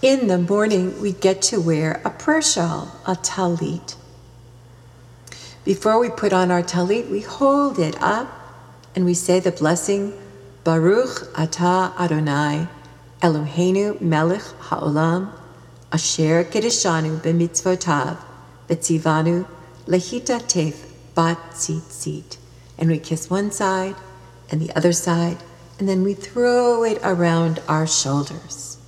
In the morning, we get to wear a prayer shawl, a talit. Before we put on our talit, we hold it up and we say the blessing, Baruch Atah Adonai, Eloheinu Melech Haolam, Asher Kedeshanu b'mitzvotav, B'tzivanu lehitatef bat tzitzit. And we kiss one side and the other side, and then we throw it around our shoulders.